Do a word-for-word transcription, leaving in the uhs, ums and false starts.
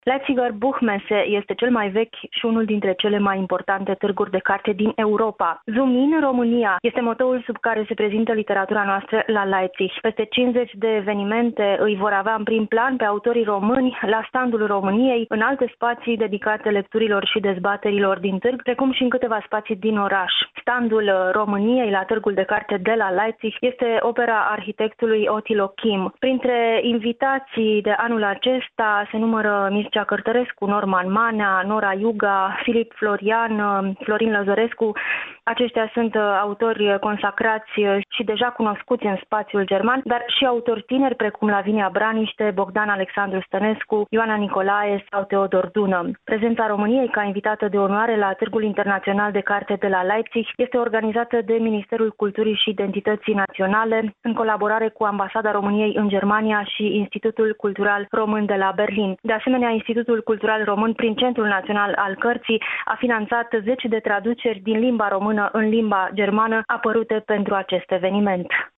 Leipziger Buchmesse este cel mai vechi și unul dintre cele mai importante târguri de carte din Europa. Zoom in România este motoul sub care se prezintă literatura noastră la Leipzig. Peste cincizeci de evenimente îi vor avea în prim plan pe autorii români la standul României, în alte spații dedicate lecturilor și dezbaterilor din târg, precum și în câteva spații din oraș. Standul României la târgul de carte de la Leipzig este opera arhitectului Otilo Kim. Printre invitații de anul acesta se numără Mircea Cărtărescu, Norman Manea, Nora Iuga, Filip Florian, Florin Lăzărescu. Aceștia sunt autori consacrați și deja cunoscuți în spațiul german, dar și autori tineri precum Lavinia Braniște, Bogdan Alexandru Stănescu, Ioana Nicolae sau Teodor Dună. Prezența României ca invitată de onoare la Târgul Internațional de Carte de la Leipzig este organizată de Ministerul Culturii și Identității Naționale în colaborare cu Ambasada României în Germania și Institutul Cultural Român de la Berlin. De asemenea, Institutul Cultural Român, prin Centrul Național al Cărții, a finanțat zece de traduceri din limba română în limba germană apărute pentru acest eveniment.